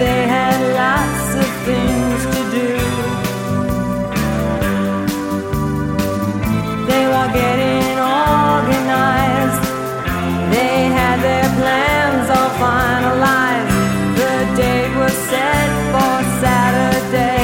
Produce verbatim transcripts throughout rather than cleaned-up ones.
they had lots of things to do. They were getting organized. They had their plans all finalized. The date was set for Saturday.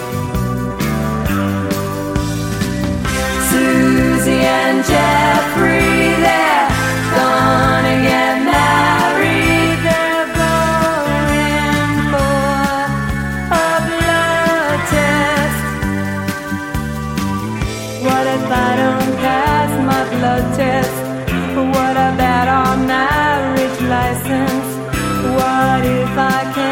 Susie and Jeffrey, they're gonna get married. They're going for a blood test. What if I don't pass my blood test? What about our marriage license? What if I can't